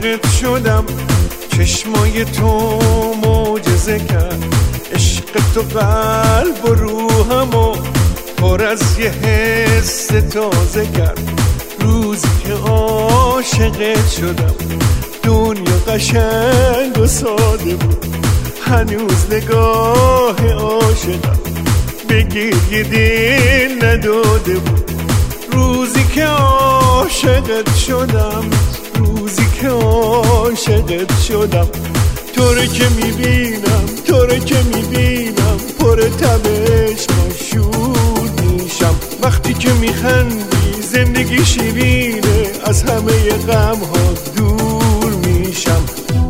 عاشقت شدم، چشمای تو معجزه کرد، عشق تو قلب و روحمو پر از یه حس تازه کرد. روزی که عاشقت شدم دنیا قشنگ و ساده بود، هنوز نگاه عاشقم به گریه دل نداده بود. روزی که عاشقت شدم، روزی که عاشقت شدم، تو رو که میبینم، تو رو که میبینم پر تب عشق شور میشم. وقتی که میخندی زندگی شیرینه، از همه غم ها دور میشم.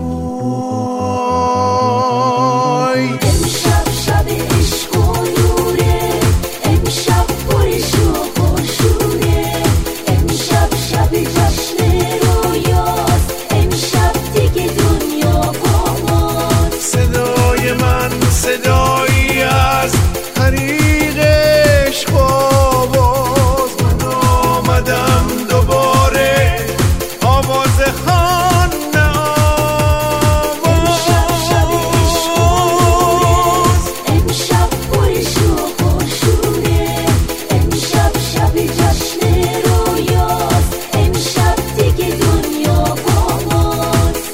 امشب شب عشق و نوره، امشب پر شوق و شوره، امشب شب جشن رویاست، امشب دیگه دنیا با ماست. صدای من صدایی از طریق عشق و آواز، من آمدم دوباره آواز خانه آواز. امشب شب عشق و نوره، امشب پر شوق و شوره، امشب شب جشن رویاست، امشب دیگه دنیا با ماست.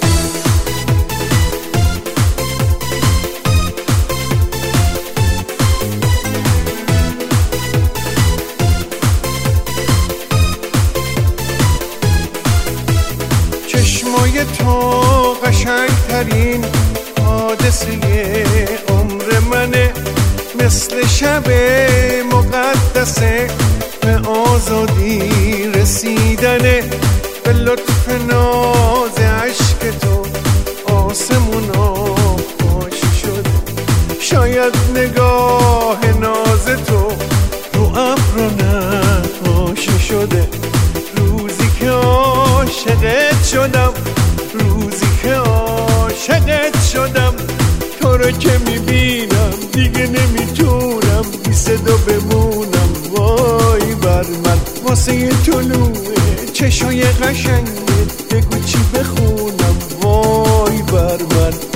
چشمای تو قشنگترین حادثه عمر منه، مثل شب مقدسه به آزادی رسیدنه. به لطف ناز عشق تو آسمونا خوش شده، شاید نگاه ناز تو رو ابر نقاشی شده. روزی که عاشقت شدم، روزی که عاشقت شدم، تو رو که میبینم دیگه نمیتونم بی صدا بمونم. وای بر من واسه طلوع چشای قشنگت بگو چی بخونم. وای بر من